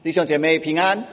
弟兄姐妹平安。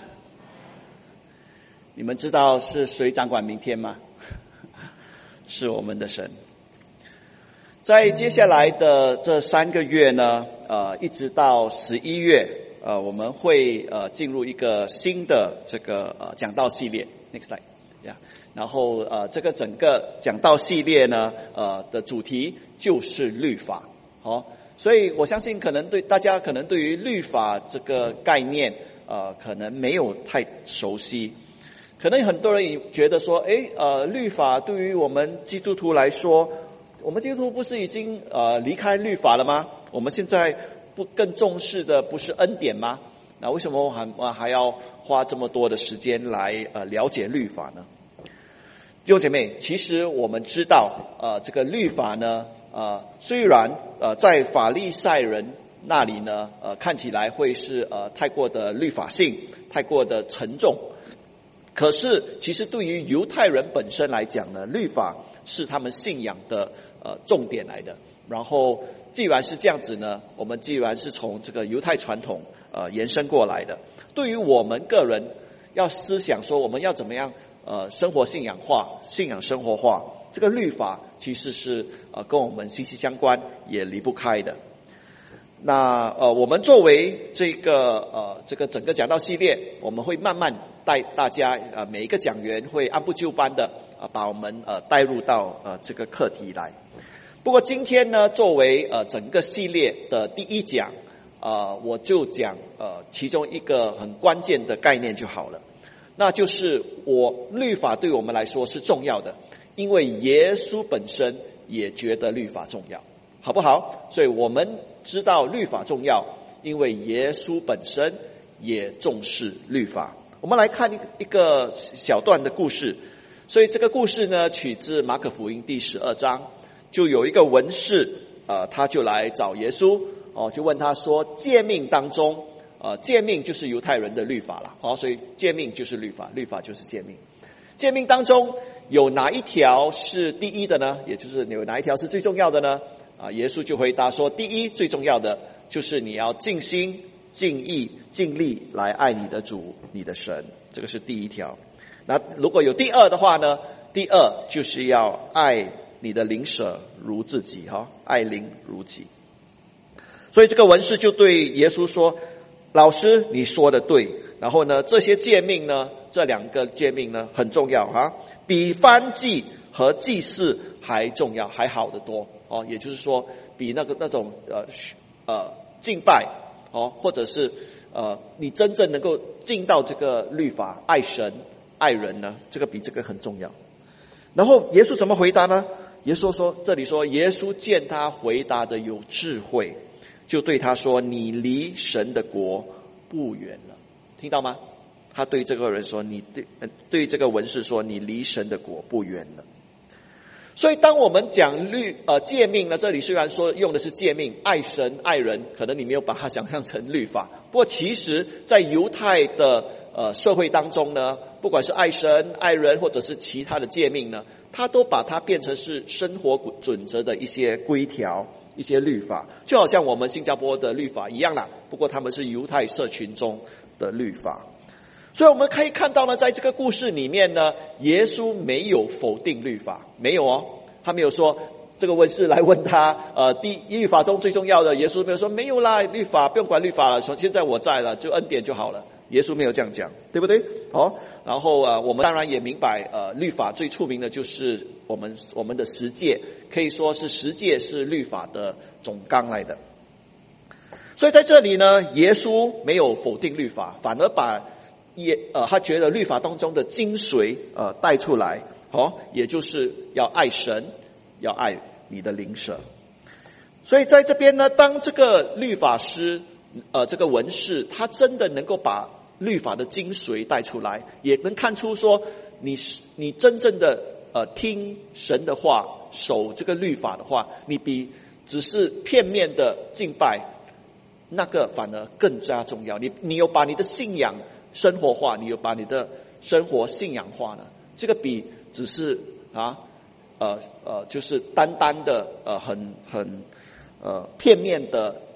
你们知道是谁掌管明天吗？是我们的神。在接下来的这3个月呢，一直到11月，我们会进入一个新的这个讲道系列。Next slide， 然后这个整个讲道系列呢，的主题就是律法。所以我相信可能大家对于律法这个概念可能没有太熟悉，可能很多人也觉得说律法对于我们基督徒来说，我们基督徒不是已经离开律法了吗？我们现在不更重视的不是恩典吗？那为什么我还要花这么多的时间来了解律法呢？弟兄姐妹，其实我们知道这个律法呢虽然在法利赛人那里呢看起来会是太过的律法性，太过的沉重，可是其实对于犹太人本身来讲呢，律法是他们信仰的重点来的。然后既然是这样子呢，我们既然是从这个犹太传统延伸过来的，对于我们个人要思想说我们要怎么样生活信仰化，信仰生活化，这个律法其实是跟我们息息相关，也离不开的。那我们作为这个整个讲道系列，我们会慢慢带大家每一个讲员会按部就班的把我们带入到这个课题来。不过今天呢，作为整个系列的第一讲，我就讲其中一个很关键的概念就好了。那就是律法对我们来说是重要的，因为耶稣本身也觉得律法重要，好不好？所以我们知道律法重要，因为耶稣本身也重视律法。我们来看一个小段的故事。所以这个故事呢，取自马可福音第12章，就有一个文士他就来找耶稣就问他说，诫命当中诫命就是犹太人的律法了，所以诫命就是律法，律法就是诫命。诫命当中有哪一条是第一的呢？也就是有哪一条是最重要的呢？耶稣就回答说，第一最重要的就是你要尽心尽意尽力来爱你的主你的神，这个是第一条。那如果有第二的话呢？第二就是要爱你的邻舍如自己，爱邻如己。所以这个文士就对耶稣说，老师你说的对，然后呢这些诫命呢，这2个诫命呢很重要比燔祭和祭祀还重要，还好得多也就是说比那种敬拜或者是你真正能够尽到这个律法，爱神爱人呢，这个比这个很重要。然后耶稣怎么回答呢？耶稣说，这里说耶稣见他回答的有智慧，就对他说，你离神的国不远了。听到吗？他对这个人说，对这个文士说，你离神的国不远了。所以当我们讲诫命呢，这里虽然说用的是诫命，爱神爱人，可能你没有把它想象成律法，不过其实在犹太的社会当中呢，不管是爱神爱人或者是其他的诫命呢，他都把它变成是生活准则的一些规条，一些律法，就好像我们新加坡的律法一样啦，不过他们是犹太社群中的律法。所以我们可以看到呢，在这个故事里面呢，耶稣没有否定律法，没有他没有说，这个文士来问他律法中最重要的，耶稣没有说没有啦，律法不用管律法了，现在我在了，就恩典就好了。耶稣没有这样讲，对不对？然后我们当然也明白律法最出名的就是我们的十诫，可以说是十诫是律法的总纲来的。所以在这里呢，耶稣没有否定律法，反而把他觉得律法当中的精髓带出来，也就是要爱神，要爱你的邻舍。所以在这边呢，当这个律法师这个文士他真的能够把律法的精髓带出来，也能看出说你真正的听神的话，守这个律法的话，你比只是片面的敬拜那个反而更加重要。你有把你的信仰生活化，你有把你的生活信仰化呢，这个比只是就是单单的很片面的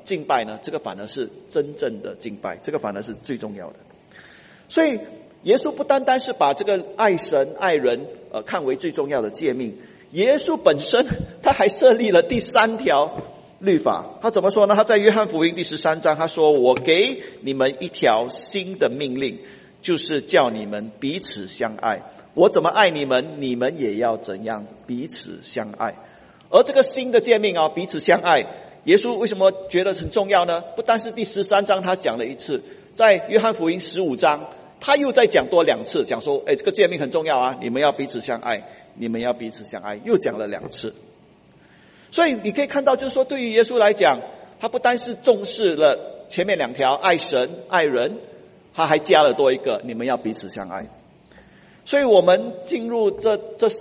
敬拜呢，这个反而是真正的敬拜，这个反而是最重要的。所以耶稣不单单是把这个爱神爱人看为最重要的诫命，耶稣本身他还设立了第3条律法。他怎么说呢？他在约翰福音第13章他说，我给你们一条新的命令，就是叫你们彼此相爱。我怎么爱你们，你们也要怎样彼此相爱。而这个新的诫命彼此相爱，耶稣为什么觉得很重要呢？不单是第13章他讲了一次，在约翰福音15章他又再讲多2次，讲说这个诫命很重要你们要彼此相爱，你们要彼此相爱，又讲了2次。所以你可以看到，就是说对于耶稣来讲，他不单是重视了前面2条爱神爱人，他还加了多一个，你们要彼此相爱。所以我们进入这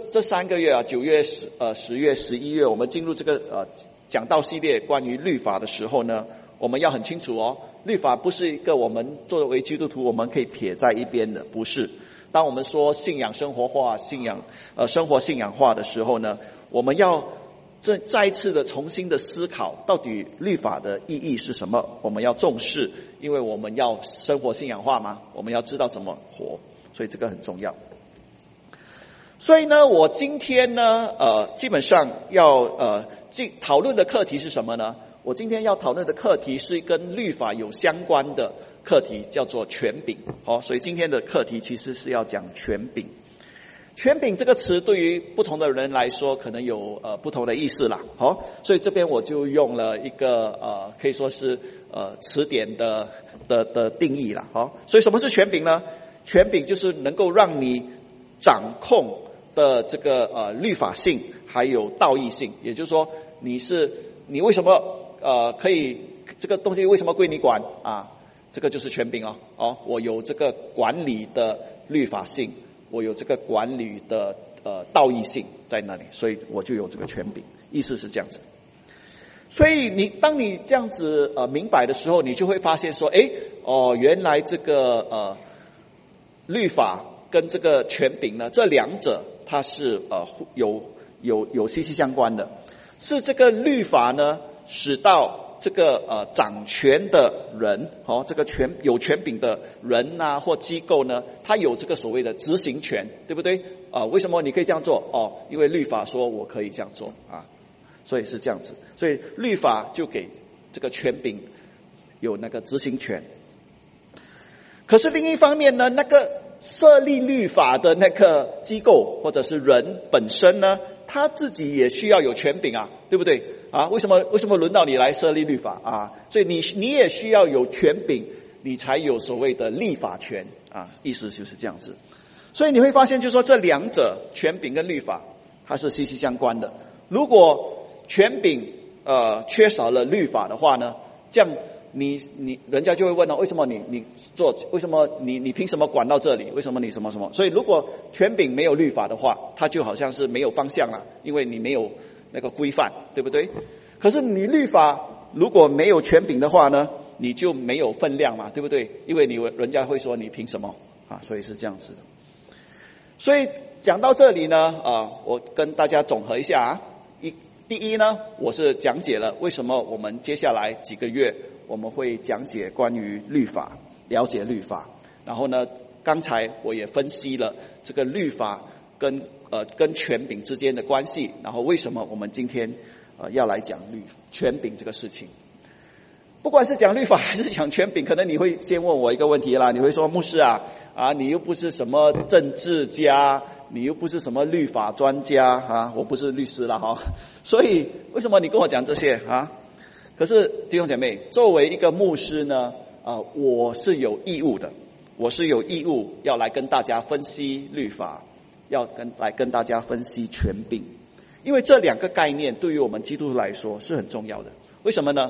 3个月9月10月11月，我们进入这个讲道系列关于律法的时候呢，我们要很清楚律法不是一个我们作为基督徒我们可以撇在一边的，不是。当我们说信仰生活化、生活信仰化的时候呢，我们要再一次的重新的思考，到底律法的意义是什么？我们要重视，因为我们要生活信仰化嘛，我们要知道怎么活，所以这个很重要。所以呢，我今天呢，基本上要讨论的课题是什么呢？我今天要讨论的课题是跟律法有相关的课题，叫做权柄。所以今天的课题其实是要讲权柄。权柄这个词对于不同的人来说，可能有不同的意思啦。所以这边我就用了一个可以说是词典的定义啦。所以什么是权柄呢？权柄就是能够让你掌控的这个律法性还有道义性，也就是说你为什么可以这个东西为什么归你管这个就是权柄我有这个管理的律法性，我有这个管理的道义性在那里，所以我就有这个权柄，意思是这样子。所以当你这样子明白的时候，你就会发现说原来这个律法跟这个权柄呢，这2者它是有息息相关的。是这个律法呢，使到这个掌权的人这个有权柄的人或机构呢，他有这个所谓的执行权，对不对为什么你可以这样做因为律法说我可以这样做所以是这样子。所以律法就给这个权柄有那个执行权。可是另一方面呢，那个设立律法的那个机构或者是人本身呢，他自己也需要有权柄对不对为什么轮到你来设立律法所以你也需要有权柄，你才有所谓的立法权意思就是这样子。所以你会发现，就是说这2者权柄跟律法它是息息相关的。如果权柄缺少了律法的话呢，这样人家就会问为什么你做，为什么你凭什么管到这里？为什么你什么什么？所以如果权柄没有律法的话，它就好像是没有方向了，因为你没有那个规范，对不对？可是你律法如果没有权柄的话呢，你就没有分量嘛，对不对？因为人家会说你凭什么所以是这样子的。所以讲到这里呢我跟大家总和一下第一呢，我是讲解了为什么我们接下来几个月我们会讲解关于律法，了解律法。然后呢，刚才我也分析了这个律法跟权柄之间的关系，然后为什么我们今天要来讲权柄这个事情。不管是讲律法还是讲权柄，可能你会先问我一个问题啦，你会说牧师你又不是什么政治家，你又不是什么律法专家我不是律师啦所以为什么你跟我讲这些可是弟兄姐妹，作为一个牧师呢我是有义务的，我是有义务要来跟大家分析律法，要来跟大家分析权柄，因为这2个概念对于我们基督徒来说是很重要的。为什么呢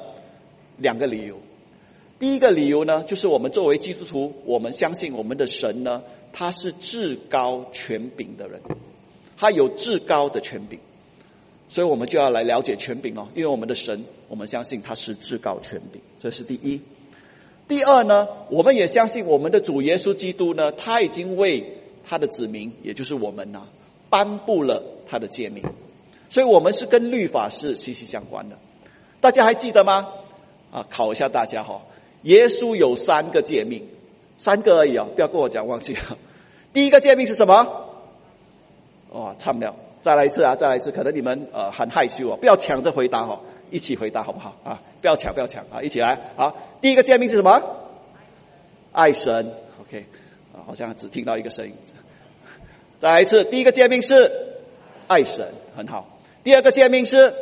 ？2个理由。第一个理由呢，就是我们作为基督徒，我们相信我们的神呢，他是至高权柄的人，他有至高的权柄，所以我们就要来了解权柄因为我们的神，我们相信他是至高权柄，这是第一。第二呢，我们也相信我们的主耶稣基督呢，他已经为他的子民，也就是我们颁布了他的诫命，所以我们是跟律法是息息相关的。大家还记得吗？ 考一下大家哈。耶稣有3个诫命，3个而已不要跟我讲忘记了。第一个诫命是什么？差不了，再来一次，可能你们很害羞不要抢着回答一起回答好不好不要抢一起来。好，第一个诫命是什么？爱神。OK，好像只听到一个声音。再来一次，第一个诫命是爱神，很好。第二个诫命是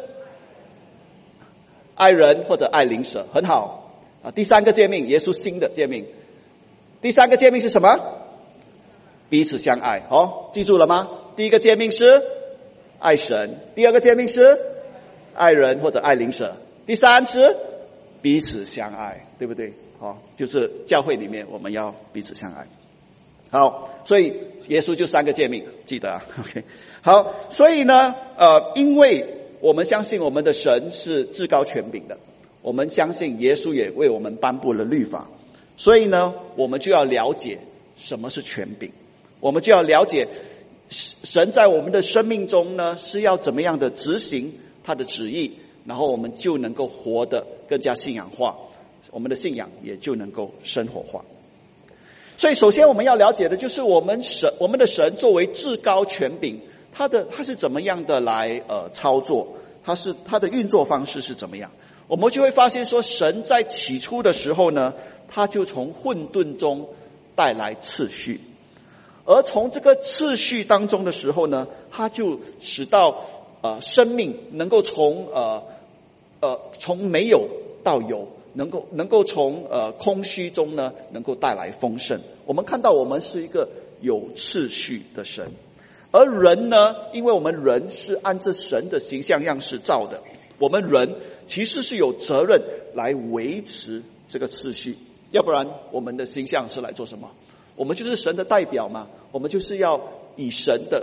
爱人或者爱邻舍，很好第3个诫命，耶稣新的诫命。第3个诫命是什么？彼此相爱。记住了吗？第一个诫命是爱神，第2个诫命是爱人或者爱邻舍，第3是彼此相爱，对不对？就是教会里面我们要彼此相爱。好，所以耶稣就3个诫命，记得OK。好，所以呢，因为我们相信我们的神是至高权柄的，我们相信耶稣也为我们颁布了律法，所以呢，我们就要了解什么是权柄，我们就要了解神在我们的生命中呢是要怎么样的执行他的旨意，然后我们就能够活得更加信仰化，我们的信仰也就能够生活化。所以首先我们要了解的就是我们的神作为至高权柄，他是怎么样的来操作，他的运作方式是怎么样。我们就会发现说，神在起初的时候呢，他就从混沌中带来次序，而从这个次序当中的时候呢，他就使到生命能够从没有到有，能够从空虚中呢能够带来丰盛。我们看到我们是一个有次序的神，而人呢，因为我们人是按照神的形象样式造的，我们人其实是有责任来维持这个次序，要不然我们的形象是来做什么？我们就是神的代表嘛，我们就是要以神的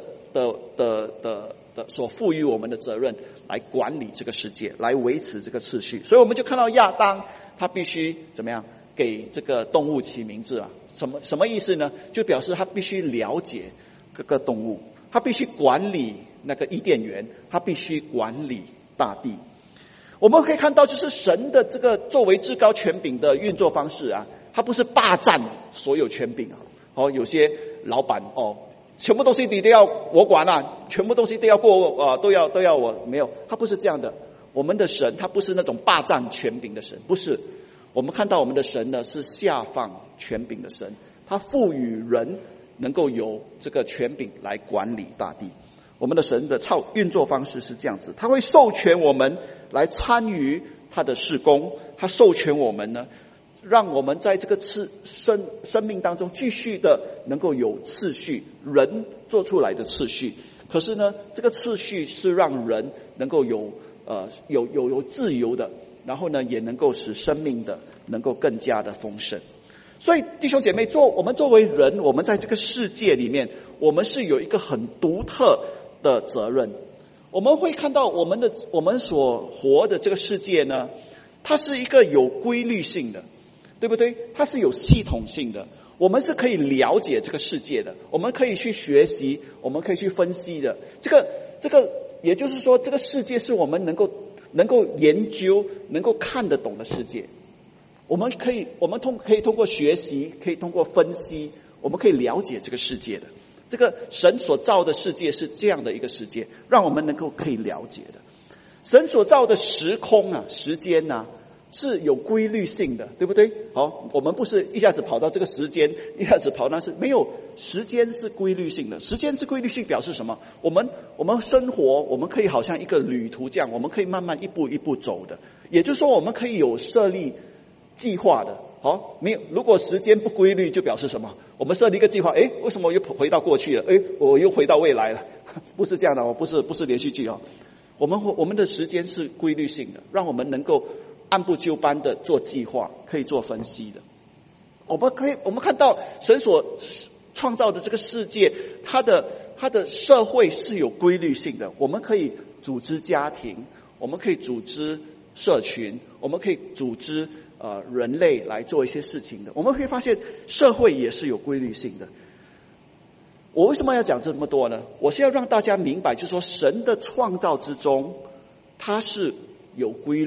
所赋予我们的责任来管理这个世界，来维持这个次序。所以我们就看到亚当他必须怎么样给这个动物起名字什么意思呢？就表示他必须了解各个动物，他必须管理那个伊甸园，他必须管理大地。我们可以看到，就是神的这个作为至高权柄的运作方式他不是霸占所有权柄有些老板全部东西你都要我管全部东西都要都要我，没有，他不是这样的。我们的神他不是那种霸占权柄的神，不是。我们看到我们的神呢是下放权柄的神，他赋予人能够有这个权柄来管理大地。我们的神的运作方式是这样子，他会授权我们来参与他的事工，他授权我们呢，让我们在这个生命当中继续的能够有次序，人做出来的次序。可是呢，这个次序是让人能够有自由的，然后呢，也能够使生命的能够更加的丰盛。所以弟兄姐妹，我们作为人，我们在这个世界里面，我们是有一个很独特的责任。我们会看到我们所活的这个世界呢，它是一个有规律性的，对不对？它是有系统性的，我们是可以了解这个世界的，我们可以去学习，我们可以去分析的。这个也就是说，这个世界是我们能够研究、能够看得懂的世界。我们可以通过学习，可以通过分析，我们可以了解这个世界的。这个神所造的世界是这样的一个世界，让我们可以了解的。神所造的时空时间是有规律性的，对不对？好，我们不是一下子跑到这个时间，一下子跑那是没有，时间是规律性的。时间是规律性表示什么？我们生活，我们可以好像一个旅途这样，我们可以慢慢一步一步走的。也就是说，我们可以有设立计划的。好，没有，如果时间不规律，就表示什么？我们设立一个计划，为什么我又回到过去了？我又回到未来了？不是这样的，不是连续剧我们的时间是规律性的，让我们能够按部就班的做计划，可以做分析的。我们看到神所创造的这个世界，它的社会是有规律性的。我们可以组织家庭，我们可以组织社群，我们可以组织人类来做一些事情的。我们会发现社会也是有规律性的。我为什么要讲这么多呢？我是要让大家明白，就是说神的创造之中，它是有规律、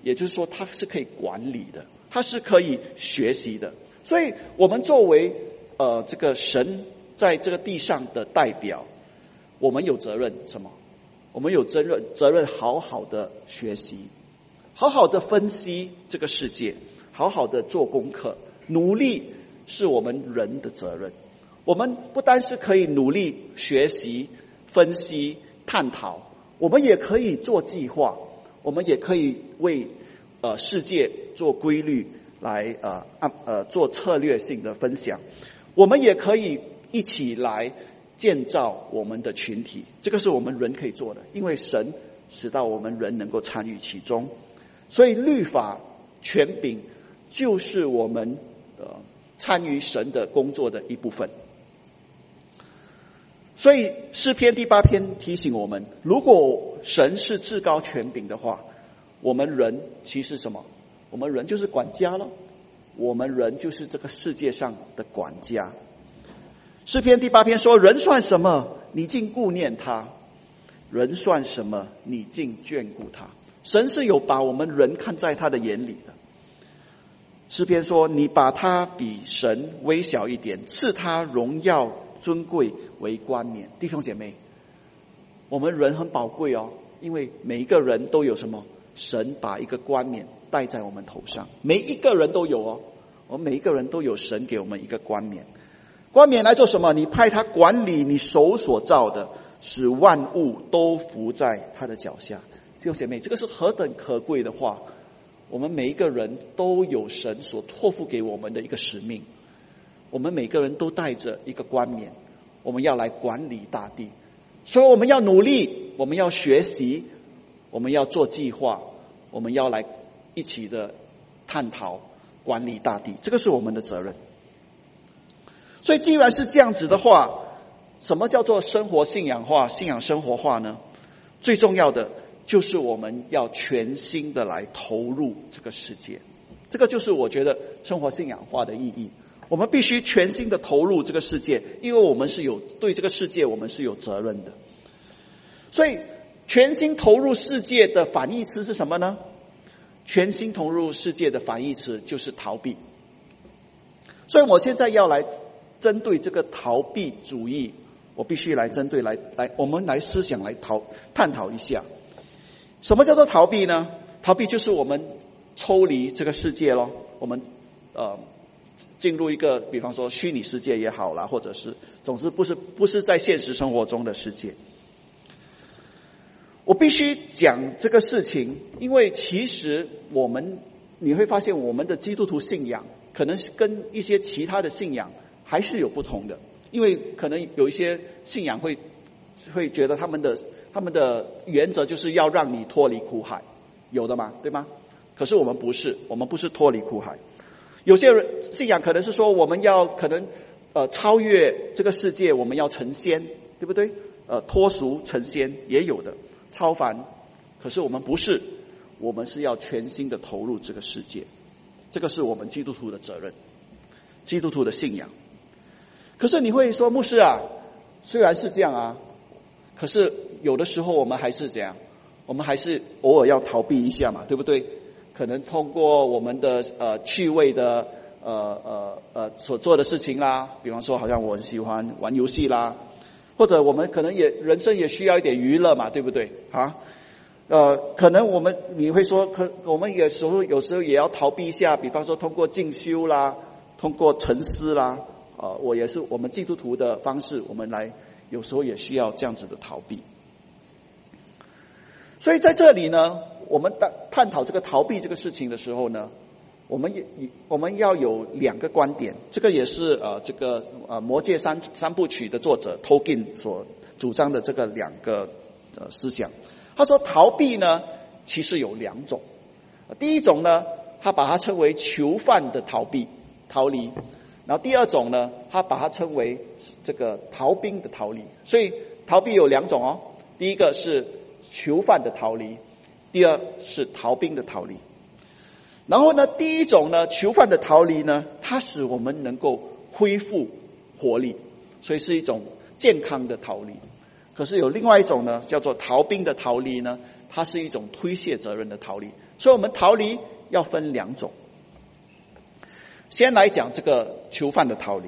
也就是说它是可以管理的，它是可以学习的。所以我们作为这个神在这个地上的代表，我们有责任什么？我们有责任好好的学习，好好的分析这个世界，好好的做功课，努力是我们人的责任。我们不单是可以努力学习、分析、探讨，我们也可以做计划，我们也可以为世界做规律来做策略性的分享，我们也可以一起来建造我们的群体，这个是我们人可以做的，因为神使到我们人能够参与其中。所以律法权柄就是我们参与神的工作的一部分。所以诗篇第8篇提醒我们，如果神是至高权柄的话，我们人其实什么？我们人就是管家了，我们人就是这个世界上的管家。诗篇第8篇说，人算什么，你竟顾念他；人算什么，你竟眷顾他。神是有把我们人看在他的眼里的。诗篇说，你把他比神微小一点，赐他荣耀尊贵为冠冕。弟兄姐妹，我们人很宝贵哦，因为每一个人都有什么？神把一个冠冕戴在我们头上，每一个人都有哦，我们每一个人都有神给我们一个冠冕。冠冕来做什么？你派他管理你手所造的，使万物都服在他的脚下。弟兄姐妹，这个是何等可贵的话！我们每一个人都有神所托付给我们的一个使命，我们每个人都带着一个冠冕，我们要来管理大地。所以我们要努力，我们要学习，我们要做计划，我们要来一起的探讨管理大地，这个是我们的责任。所以既然是这样子的话，什么叫做生活信仰化、信仰生活化呢？最重要的就是我们要全心的来投入这个世界，这个就是我觉得生活信仰化的意义。我们必须全心的投入这个世界，因为我们是有对这个世界我们是有责任的。所以全心投入世界的反义词是什么呢？全心投入世界的反义词就是逃避。所以我现在要来针对这个逃避主义，我必须来针对我们来思想来探讨一下，什么叫做逃避呢？逃避就是我们抽离这个世界咯，我们进入一个比方说虚拟世界也好啦，或者是总之不是在现实生活中的世界。我必须讲这个事情，因为其实你会发现我们的基督徒信仰可能跟一些其他的信仰还是有不同的，因为可能有一些信仰会觉得他们的原则就是要让你脱离苦海，有的嘛，对吗？可是我们不是脱离苦海。有些人信仰可能是说我们要可能超越这个世界，我们要成仙，对不对？脱俗成仙也有的，超凡。可是我们不是，我们是要全心的投入这个世界，这个是我们基督徒的责任，基督徒的信仰。可是你会说，牧师啊，虽然是这样啊，可是有的时候我们还是这样，我们还是偶尔要逃避一下嘛，对不对？可能通过我们的趣味的所做的事情啦，比方说好像我喜欢玩游戏啦，或者我们可能人生也需要一点娱乐嘛，对不对啊？可能你会说，我们有时候也要逃避一下，比方说通过进修啦，通过沉思啦，我们基督徒的方式，我们有时候也需要这样子的逃避。所以在这里呢，我们探讨这个逃避这个事情的时候呢，我们要有两个观点，这个也是这个魔戒三部曲的作者 Tolkien 所主张的这个两个思想。他说逃避呢其实有两种，第一种呢他把它称为囚犯的逃离，然后第二种呢他把它称为这个逃兵的逃离。所以逃避有两种哦，第一个是囚犯的逃离，第二是逃兵的逃离。然后呢，第一种呢，囚犯的逃离呢，它使我们能够恢复活力，所以是一种健康的逃离。可是有另外一种呢，叫做逃兵的逃离呢， 它是一种推卸责任的逃离。所以我们逃离要分两种。先来讲这个囚犯的逃离。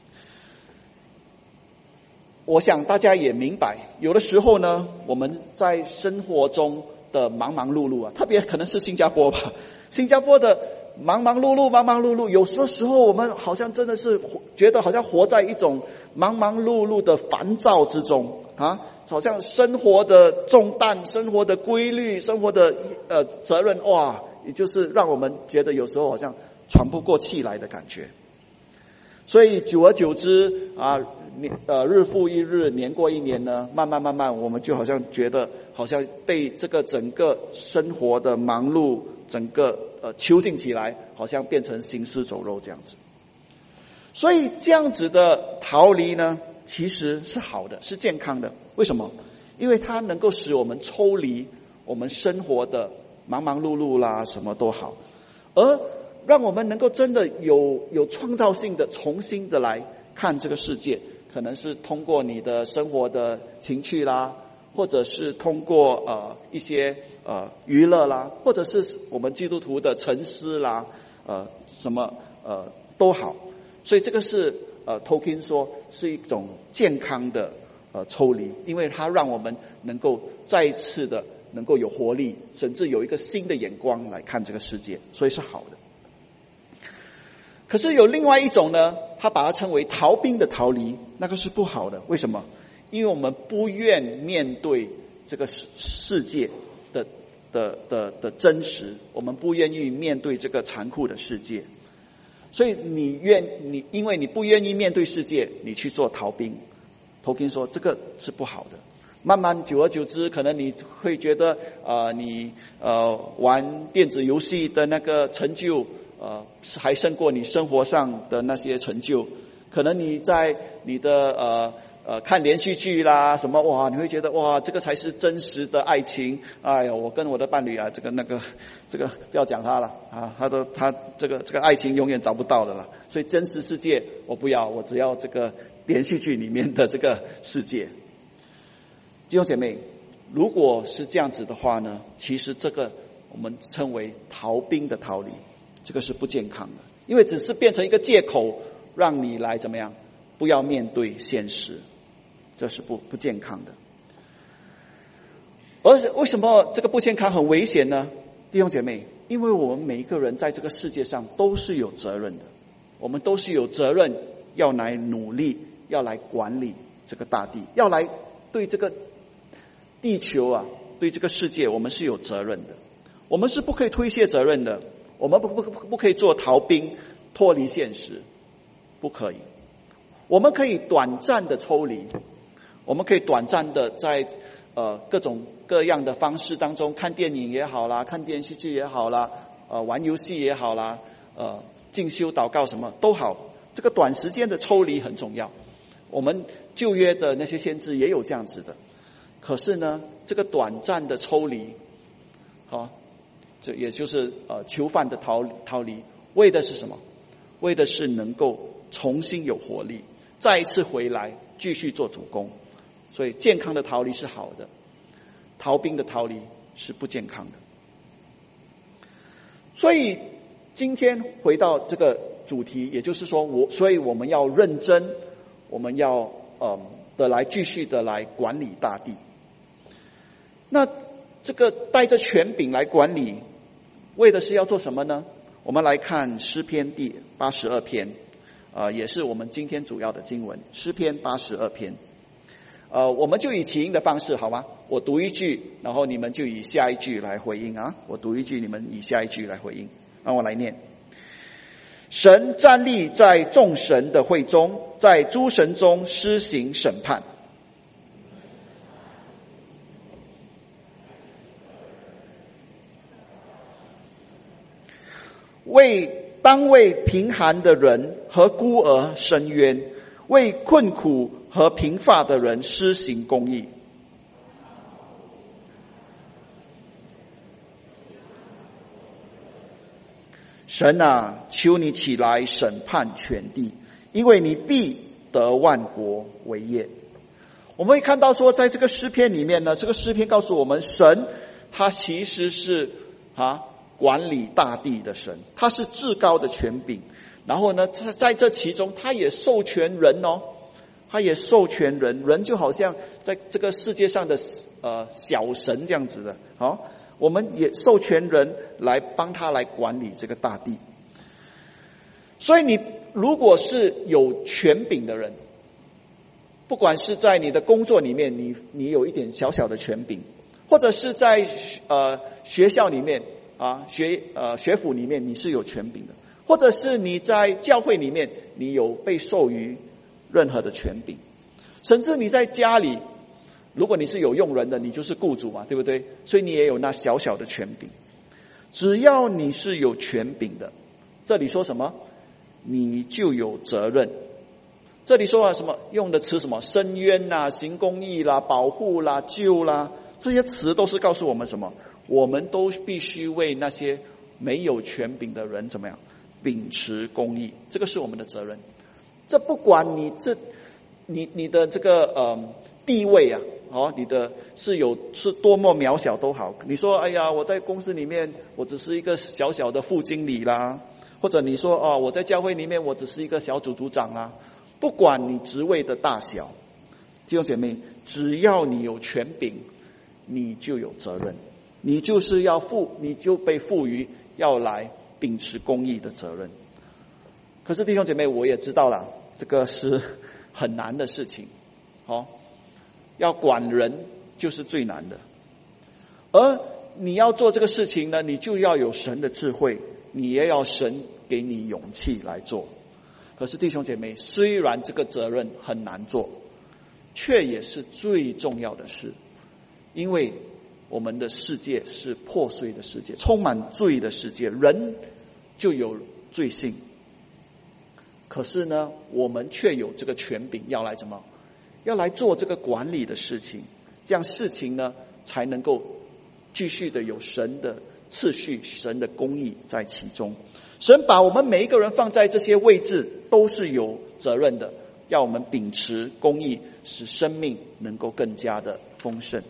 我想大家也明白，有的时候呢，我们在生活中的忙忙碌碌啊，特别可能是新加坡吧，新加坡的忙忙碌碌，有的时候我们好像真的是觉得好像活在一种忙忙碌碌的烦躁之中啊，好像生活的重担、生活的规律、生活的责任，哇，也就是让我们觉得有时候好像喘不过气来的感觉。所以久而久之啊，日复一日，年过一年呢，慢慢，我们就好像觉得好像被这个整个生活的忙碌整个囚禁起来，好像变成行尸走肉这样子。所以这样子的逃离呢，其实是好的，是健康的。为什么？因为它能够使我们抽离我们生活的忙忙碌碌啦，什么都好，而让我们能够真的有创造性的重新的来看这个世界。可能是通过你的生活的情趣啦，或者是通过一些娱乐啦，或者是我们基督徒的沉思啦，什么都好。所以这个是Tolkien 说是一种健康的抽离，因为它让我们能够再一次的能够有活力，甚至有一个新的眼光来看这个世界，所以是好的。可是有另外一种呢，他把它称为逃兵的逃离，那个是不好的。为什么？因为我们不愿面对这个世界的真实，我们不愿意面对这个残酷的世界，所以因为你不愿意面对世界，你去做逃兵。Tolkien说这个是不好的。慢慢久而久之，可能你会觉得你玩电子游戏的那个成就还胜过你生活上的那些成就。可能你在你的看连续剧啦什么，哇，你会觉得哇，这个才是真实的爱情。哎呀，我跟我的伴侣啊，这个不要讲他了啊，他这个爱情永远找不到的了。所以真实世界我不要，我只要这个连续剧里面的这个世界。弟兄姐妹，如果是这样子的话呢，其实这个我们称为逃兵的逃离，这个是不健康的，因为只是变成一个借口，让你来怎么样，不要面对现实，这是不健康的。而为什么这个不健康很危险呢？弟兄姐妹，因为我们每一个人在这个世界上都是有责任的，我们都是有责任要来努力，要来管理这个大地，要来对这个地球啊，对这个世界，我们是有责任的。我们是不可以推卸责任的，我们不可以做逃兵，脱离现实，不可以。我们可以短暂的抽离，我们可以短暂的在各种各样的方式当中，看电影也好啦，看电视剧也好啦，玩游戏也好啦，进修祷告什么都好，这个短时间的抽离很重要。我们旧约的那些先知也有这样子的。可是呢，这个短暂的抽离，这也就是囚犯的逃离，为的是什么？为的是能够重新有活力，再一次回来继续做主工。所以健康的逃离是好的，逃兵的逃离是不健康的。所以今天回到这个主题，也就是说所以我们要认真，我们要来继续的来管理大地。那这个带着权柄来管理，为的是要做什么呢？我们来看诗篇第82篇，也是我们今天主要的经文，诗篇82篇。我们就以起因的方式好吗？我读一句，然后你们就以下一句来回应啊。我读一句，你们以下一句来回应。让我来念：神站立在众神的会中，在诸神中施行审判。当为贫寒的人和孤儿伸冤，为困苦和贫乏的人施行公义。神啊，求你起来审判全地，因为你必得万国为业。我们会看到说，在这个诗篇里面呢，这个诗篇告诉我们，神他其实是管理大地的神，他是至高的权柄。然后呢，他在这其中，他也授权人他也授权人就好像在这个世界上的小神这样子的。我们也授权人来帮他来管理这个大地。所以你如果是有权柄的人，不管是在你的工作里面，你有一点小小的权柄，或者是在学校里面学府里面你是有权柄的，或者是你在教会里面你有被授予任何的权柄，甚至你在家里，如果你是有用人的，你就是雇主嘛，对不对？所以你也有那小小的权柄。只要你是有权柄的，这里说什么？你就有责任。这里说什么？用的词什么？伸冤啦、行公义啦、保护啦、救啦，这些词都是告诉我们什么？我们都必须为那些没有权柄的人怎么样？秉持公义，这个是我们的责任。这不管你的这个地位你的是多么渺小都好。你说哎呀，我在公司里面我只是一个小小的副经理啦，或者你说我在教会里面我只是一个小组长啦，不管你职位的大小，弟兄姐妹，只要你有权柄，你就有责任，你就被赋予要来秉持公义的责任。可是弟兄姐妹，我也知道了，这个是很难的事情。要管人就是最难的，而你要做这个事情呢，你就要有神的智慧，你也要神给你勇气来做。可是弟兄姐妹，虽然这个责任很难做，却也是最重要的事，因为我们的世界是破碎的世界，充满罪的世界，人就有罪性。可是呢，我们却有这个权柄要来要来做这个管理的事情，这样事情呢才能够继续的有神的次序、神的公义在其中。神把我们每一个人放在这些位置都是有责任的，要我们秉持公义，使生命能够更加的丰盛。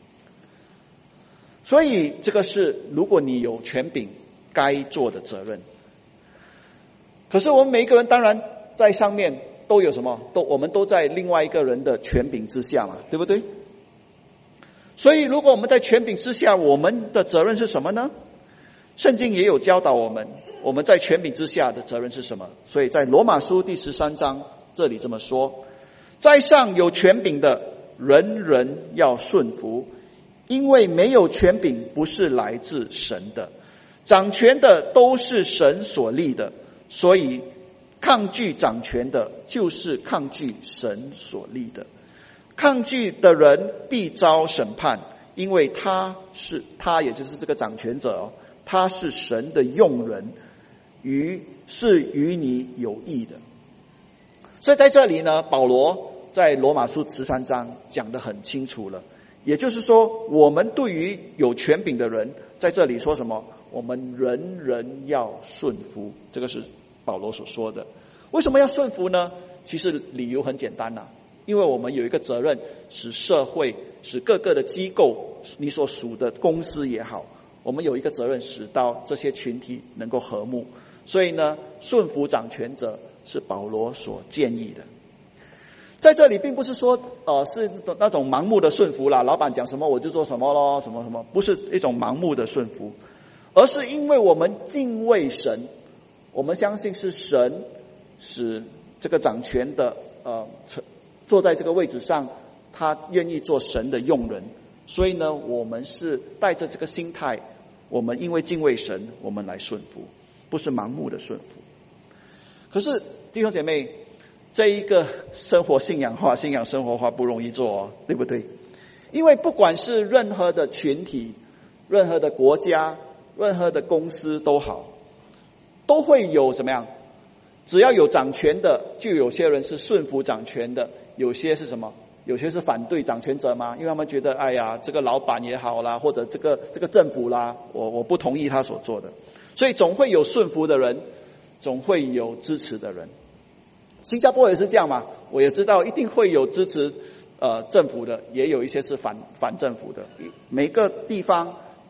所以这个是如果你有权柄该做的责任。可是我们每一个人当然在上面都有什么？我们都在另外一个人的权柄之下嘛，对不对？所以如果我们在权柄之下，我们的责任是什么呢？圣经也有教导我们在权柄之下的责任是什么？所以在罗马书第13章这里这么说：在上有权柄的，人人要顺服，因为没有权柄不是来自神的，掌权的都是神所立的，所以抗拒掌权的就是抗拒神所立的。抗拒的人必遭审判，因为他也就是这个掌权者他是神的用人，是与你有益的。所以在这里呢，保罗在罗马书13章讲得很清楚了，也就是说我们对于有权柄的人，在这里说什么？我们人人要顺服，这个是保罗所说的。为什么要顺服呢？其实理由很简单因为我们有一个责任，使社会，使各个的机构，你所属的公司也好，我们有一个责任，使到这些群体能够和睦。所以呢，顺服掌权者是保罗所建议的。在这里并不是说是那种盲目的顺服啦，老板讲什么我就做什么咯，什么什么，不是一种盲目的顺服，而是因为我们敬畏神，我们相信是神使这个掌权的坐在这个位置上，他愿意做神的用人，所以呢，我们是带着这个心态，我们因为敬畏神，我们来顺服，不是盲目的顺服。可是弟兄姐妹，这一个生活信仰生活化不容易做对不对？因为不管是任何的群体、任何的国家、任何的公司都好，都会有怎么样？只要有掌权的，就有些人是顺服掌权的，有些是什么？有些是反对掌权者嘛，因为他们觉得哎呀，这个老板也好啦，或者这个政府啦，我不同意他所做的，所以总会有顺服的人，总会有支持的人。新加坡也是这样嘛，我也知道一定会有支持政府的，也有一些是反政府的。每个地方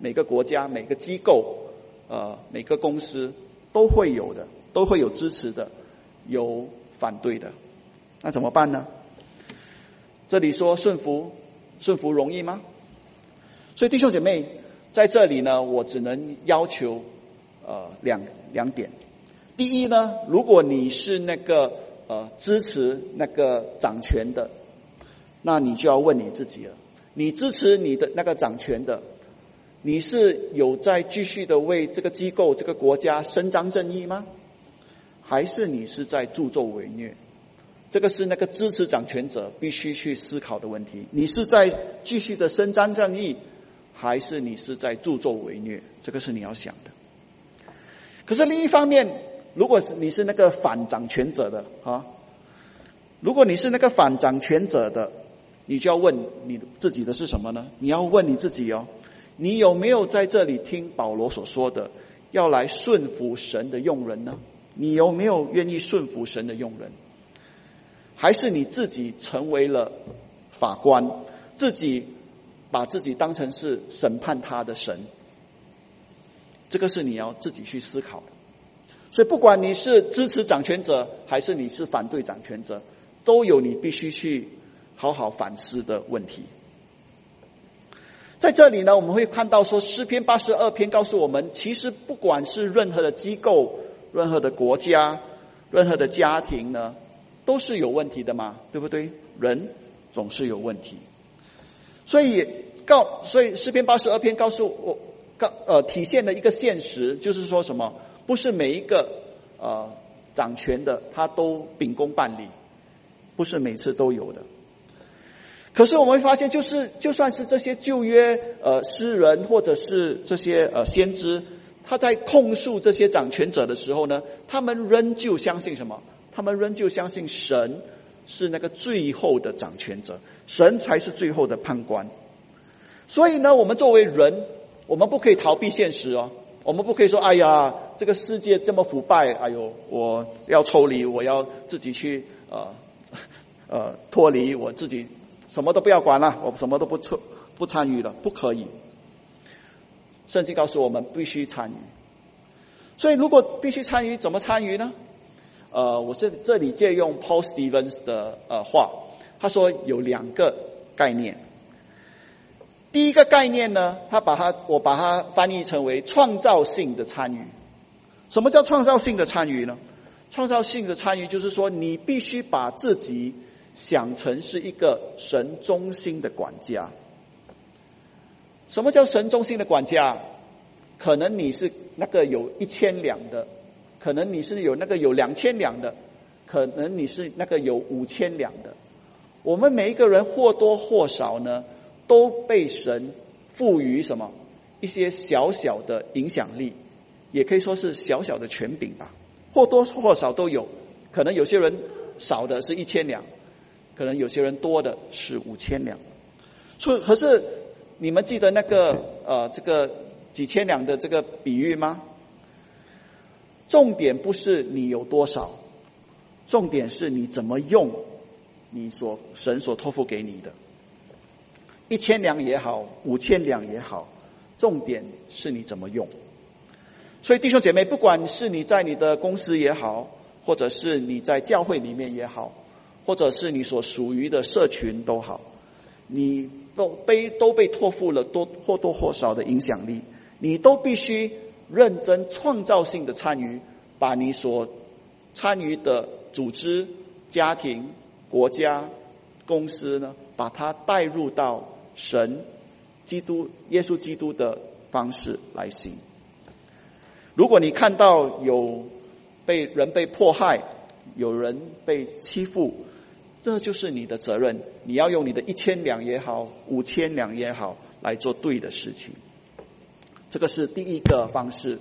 每个国家、每个机构、每个公司都会有的，都会有支持的，有反对的。那怎么办呢？这里说顺服容易吗？所以弟兄姐妹，在这里呢，我只能要求两点。第一呢，如果你是那个支持那个掌权的，那你就要问你自己了，你支持你的那个掌权的，你是有在继续的为这个机构、这个国家伸张正义吗？还是你是在助纣为虐？这个是那个支持掌权者必须去思考的问题。你是在继续的伸张正义，还是你是在助纣为虐？这个是你要想的。可是另一方面，如果你是那个反掌权者的如果你是那个反掌权者的，你就要问你自己的是什么呢？你要问你自己你有没有在这里听保罗所说的，要来顺服神的用人呢？你有没有愿意顺服神的用人？还是你自己成为了法官，自己把自己当成是审判他的神？这个是你要自己去思考的。所以不管你是支持掌权者，还是你是反对掌权者，都有你必须去好好反思的问题。在这里呢，我们会看到说诗篇82篇告诉我们，其实不管是任何的机构、任何的国家、任何的家庭呢，都是有问题的嘛，对不对？人总是有问题。所以诗篇82篇告诉我体现了一个现实，就是说什么？不是每一个掌权的他都秉公办理，不是每次都有的。可是我们会发现，就算是这些旧约诗人或者是这些先知，他在控诉这些掌权者的时候呢，他们仍旧相信什么？他们仍旧相信神是那个最后的掌权者，神才是最后的判官。所以呢，我们作为人，我们不可以逃避现实我们不可以说哎呀，这个世界这么腐败，哎呦，我要抽离，我要自己去脱离，我自己什么都不要管了，我什么都不参与了，不可以。圣经告诉我们必须参与。所以如果必须参与，怎么参与呢？我是这里借用 Paul Stevens 的话，他说有2个概念。第一个概念呢，我把它翻译成为创造性的参与。什么叫创造性的参与呢？创造性的参与就是说，你必须把自己想成是一个神中心的管家。什么叫神中心的管家？可能你是那个有1000两的，可能你是有那个有2000两的，可能你是那个有5000两的。我们每一个人或多或少呢，都被神赋予什么？一些小小的影响力，也可以说是小小的权柄吧，或多或少都有。可能有些人少的是1000两，可能有些人多的是5000两。所以，可是你们记得那个这个几千两的这个比喻吗？重点不是你有多少，重点是你怎么用神所托付给你的。1000两也好，5000两也好，重点是你怎么用。所以弟兄姐妹，不管是你在你的公司也好，或者是你在教会里面也好，或者是你所属于的社群都好，你都被托付了或多或少的影响力，你都必须认真创造性的参与，把你所参与的组织、家庭、国家、公司呢，把它带入到神耶稣基督的方式来行。如果你看到有人被迫害，有人被欺负，这就是你的责任，你要用你的1000两也好，5000两也好，来做对的事情。这个是第一个方式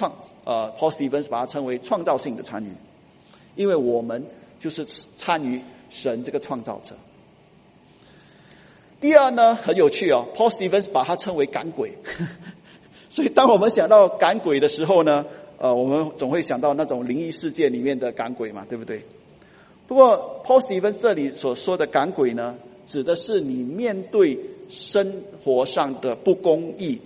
，Paul Stevens 把它称为创造性的参与，因为我们就是参与神这个创造者。第二呢，很有趣Paul Stevens 把它称为赶鬼。所以当我们想到赶鬼的时候呢，我们总会想到那种灵异事件里面的赶鬼嘛，对不对？不过 Paul Stevens 这里所说的赶鬼呢，指的是你面对生活上的不公义，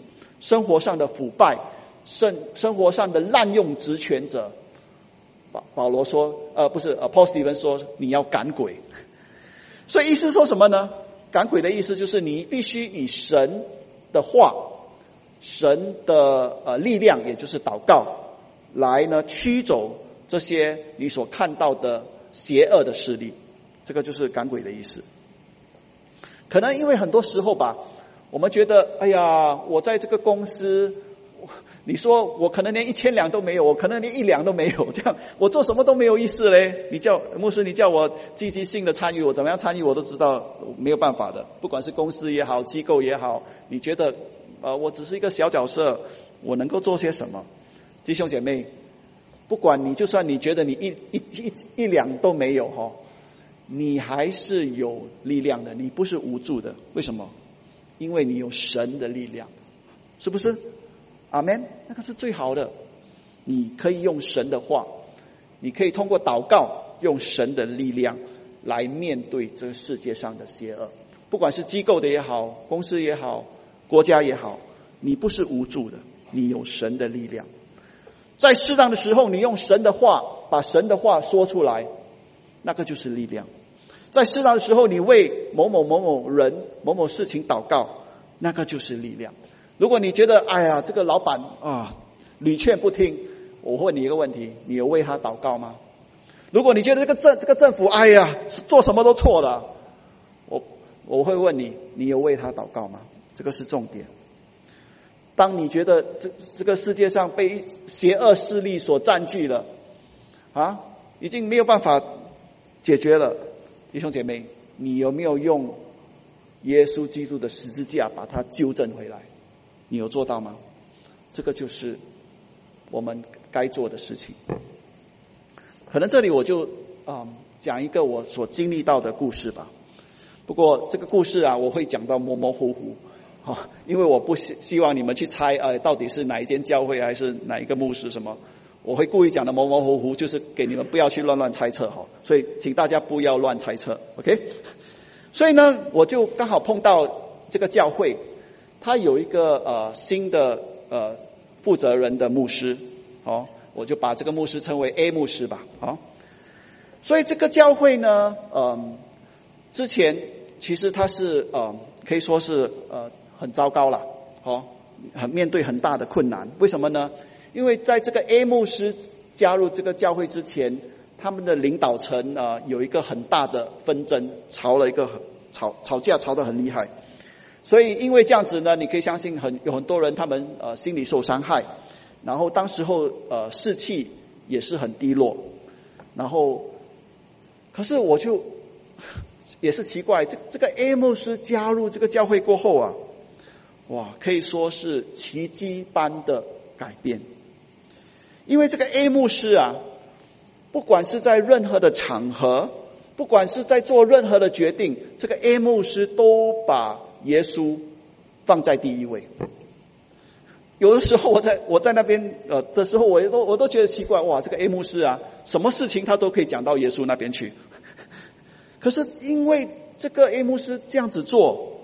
生活上的腐败，生活上的滥用职权者。保罗说，Paul Stevens 说你要赶鬼。所以意思说什么呢？赶鬼的意思就是你必须以神的话、神的力量，也就是祷告，来呢驱走这些你所看到的邪恶的势力。这个就是赶鬼的意思。可能因为很多时候吧，我们觉得，哎呀，我在这个公司，你说我可能连1000两都没有，我可能连1两都没有，这样我做什么都没有意思嘞。牧师，你叫我积极性的参与，我怎么样参与我都知道没有办法的。不管是公司也好，机构也好，你觉得我只是一个小角色，我能够做些什么？弟兄姐妹，不管你，就算你觉得你一两都没有哈，你还是有力量的，你不是无助的。为什么？因为你有神的力量，是不是？阿们，那个是最好的。你可以用神的话，你可以通过祷告，用神的力量来面对这个世界上的邪恶。不管是机构的也好，公司也好，国家也好，你不是无助的，你有神的力量。在适当的时候，你用神的话，把神的话说出来，那个就是力量。在适当的时候，你为某某某某人、某某事情祷告，那个就是力量。如果你觉得，哎呀，这个老板屡劝不听，我问你一个问题，你有为他祷告吗？如果你觉得这个政府，哎呀，做什么都错了，我会问你，你有为他祷告吗？这个是重点。当你觉得这个世界上被邪恶势力所占据了，已经没有办法解决了，弟兄姐妹，你有没有用耶稣基督的十字架把它纠正回来？你有做到吗？这个就是我们该做的事情。可能这里我就讲一个我所经历到的故事吧。不过这个故事我会讲到模模糊糊，因为我不希望你们去猜到底是哪一间教会还是哪一个牧师什么。我会故意讲的模模糊糊，就是给你们不要去乱猜测所以请大家不要乱猜测 ，OK？ 所以呢，我就刚好碰到这个教会，他有一个新的负责人的牧师，我就把这个牧师称为 A 牧师吧，所以这个教会呢，之前其实他是可以说是很糟糕了，面对很大的困难。为什么呢？因为在这个 A 牧师加入这个教会之前，他们的领导层有一个很大的纷争，吵架吵得很厉害。所以因为这样子呢，你可以相信有很多人他们心里受伤害，然后当时候士气也是很低落。然后可是我就也是奇怪，这个 A 牧师加入这个教会过后可以说是奇迹般的改变。因为这个 A 牧师不管是在任何的场合，不管是在做任何的决定，这个 A 牧师都把耶稣放在第一位。有的时候我在那边的时候，我都觉得奇怪，这个 A 牧师什么事情他都可以讲到耶稣那边去。可是因为这个 A 牧师这样子做，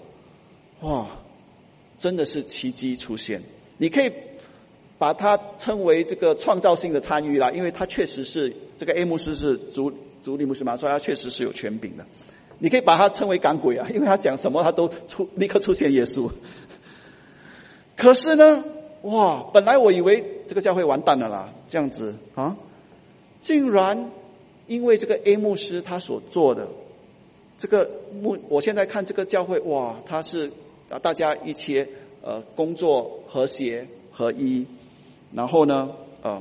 真的是奇迹出现。你可以把它称为这个创造性的参与啦，因为他确实是这个 A 牧师是主理牧师嘛，所以他确实是有权柄的。你可以把它称为赶鬼因为他讲什么他都立刻出现耶稣。可是呢，本来我以为这个教会完蛋了啦，这样子竟然因为这个 A 牧师他所做的我现在看这个教会他是大家一起工作和谐合一，然后呢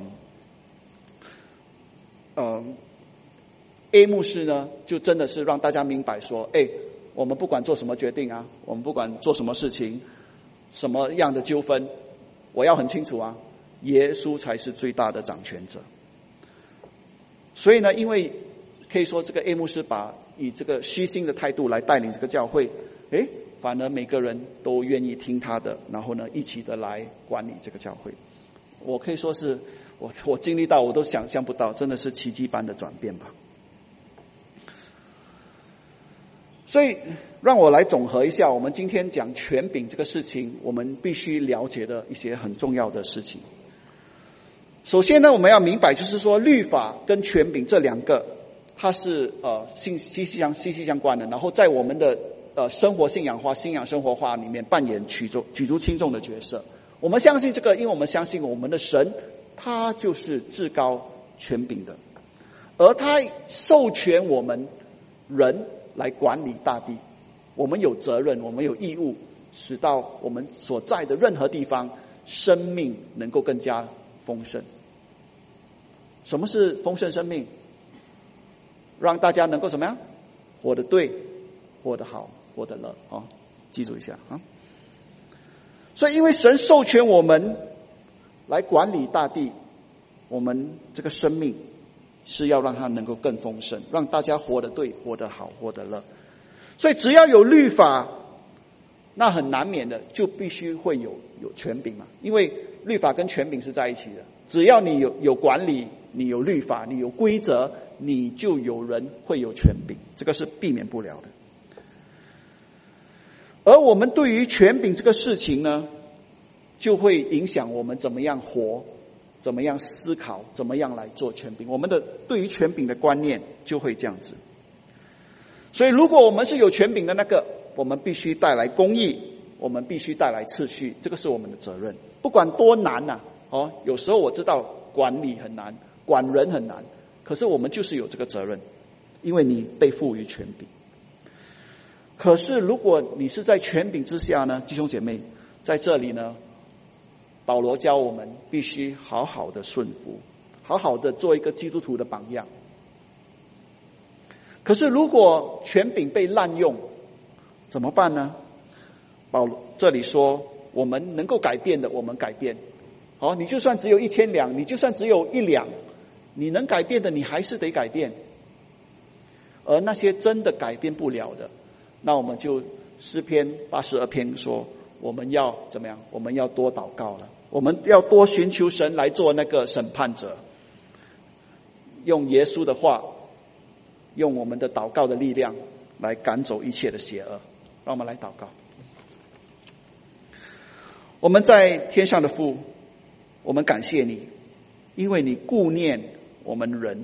A 牧师呢就真的是让大家明白说，我们不管做什么决定我们不管做什么事情，什么样的纠纷，我要很清楚耶稣才是最大的掌权者。所以呢，因为可以说这个 A 牧师以这个虚心的态度来带领这个教会，反而每个人都愿意听他的，然后呢一起的来管理这个教会。我可以说是我经历到我都想象不到，真的是奇迹般的转变吧。 所以让我来总和一下我们今天讲权柄这个事情，我们必须了解的一些很重要的事情。首先呢，我们要明白就是说律法跟权柄这两个它是息息相关的，然后在我们的生活信仰生活化里面扮演举足轻重的角色。我们相信这个，因为我们相信我们的神他就是至高权柄的，而他授权我们人来管理大地，我们有责任，我们有义务，使到我们所在的任何地方生命能够更加丰盛。什么是丰盛生命？让大家能够怎么样？活得对，活得好，活得乐记住一下啊！所以因为神授权我们来管理大地，我们这个生命是要让它能够更丰盛，让大家活得对，活得好，活得乐。所以只要有律法，那很难免的就必须会有权柄嘛，因为律法跟权柄是在一起的。只要你有管理，你有律法，你有规则，你就有人会有权柄，这个是避免不了的。而我们对于权柄这个事情呢，就会影响我们怎么样活，怎么样思考，怎么样来做权柄。我们的对于权柄的观念就会这样子。所以如果我们是有权柄的那个，我们必须带来公义，我们必须带来秩序，这个是我们的责任。不管多难有时候我知道管理很难，管人很难，可是我们就是有这个责任，因为你被赋予权柄。可是如果你是在权柄之下呢，弟兄姐妹，在这里呢，保罗教我们必须好好的顺服，好好的做一个基督徒的榜样。可是如果权柄被滥用怎么办呢？保罗这里说，我们能够改变的我们改变。你就算只有1000两，你就算只有1两，你能改变的你还是得改变。而那些真的改变不了的，那我们就诗篇82篇说，我们要怎么样？我们要多祷告了，我们要多寻求神来做那个审判者，用耶稣的话，用我们的祷告的力量来赶走一切的邪恶。让我们来祷告。我们在天上的父，我们感谢你，因为你顾念我们人。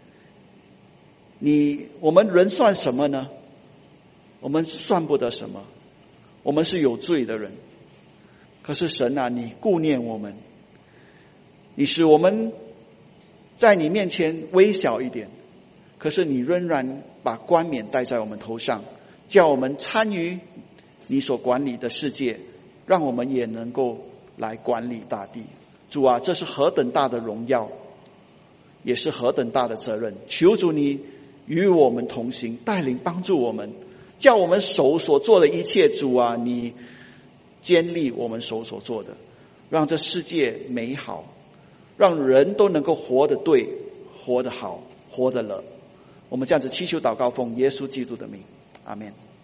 我们人算什么呢？我们算不得什么，我们是有罪的人。可是神啊，你顾念我们，你使我们在你面前微小一点，可是你仍然把冠冕戴在我们头上，叫我们参与你所管理的世界，让我们也能够来管理大地。主啊，这是何等大的荣耀，也是何等大的责任。求主你与我们同行，带领帮助我们，叫我们手所做的一切，主啊，你坚立我们手所做的，让这世界美好，让人都能够活得对，活得好，活得乐。我们这样子祈求祷告，奉耶稣基督的名，阿们。